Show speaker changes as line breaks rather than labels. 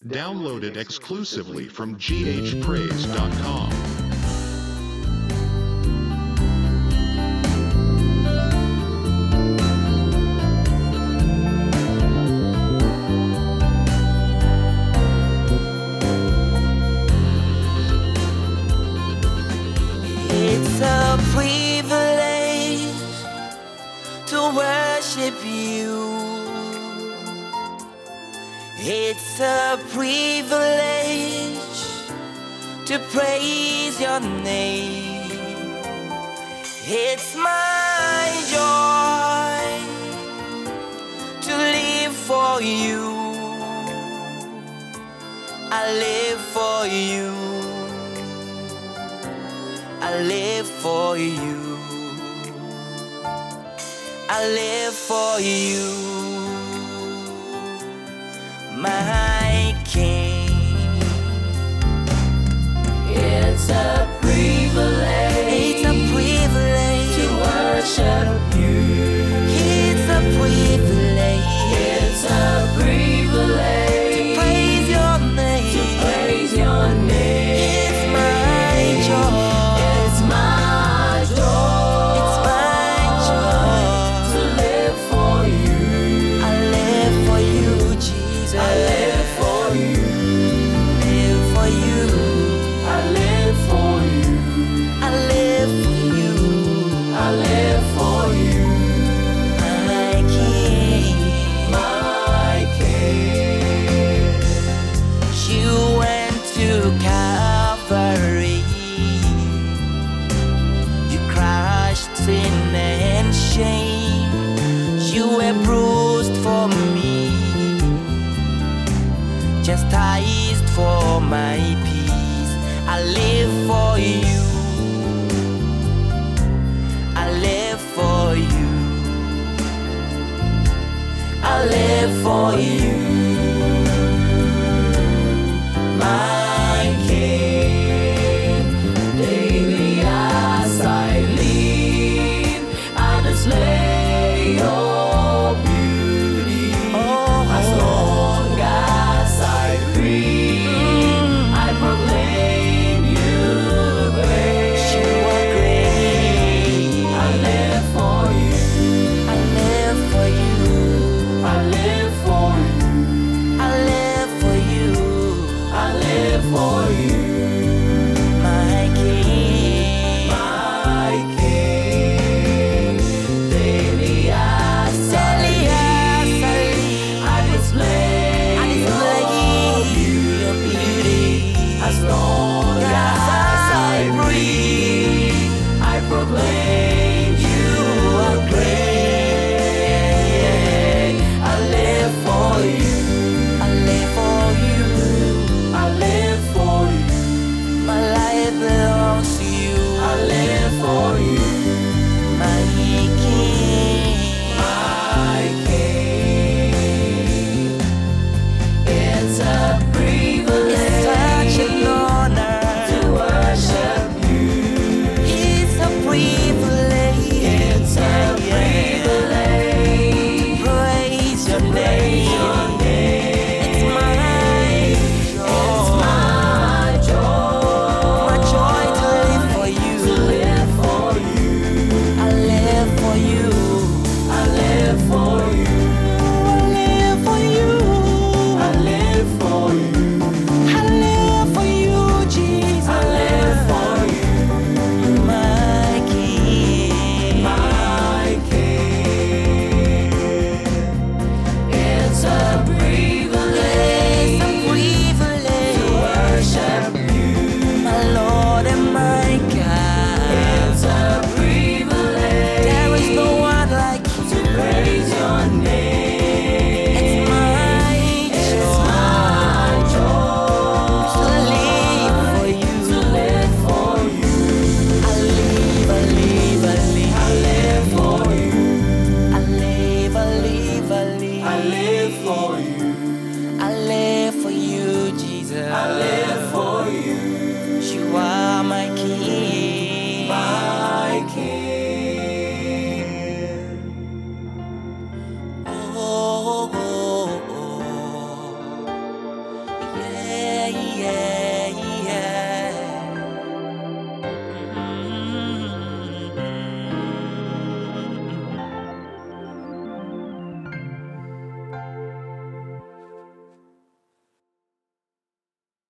Downloaded exclusively from ghpraise.com.
It's a privilege to worship you. It's a privilege to praise your name. It's my joy to live for you. I live for you. I live for you. I live for you, my King.
It's a privilege
to
worship you.
It's a privilege.
It's a privilege
to praise your name.
to praise your name.
It's my joy.
It's my joy.
It's my joy
to live for you.
I live for you, Jesus.
I live for you.
Live for you.
I live for you.
I live for you.
I live for you.
My King.
My King.
You went to Calvary. You crushed sin and shame. You were bruised for me, chastised for my peace. I live for you. I live for you.
I live for you.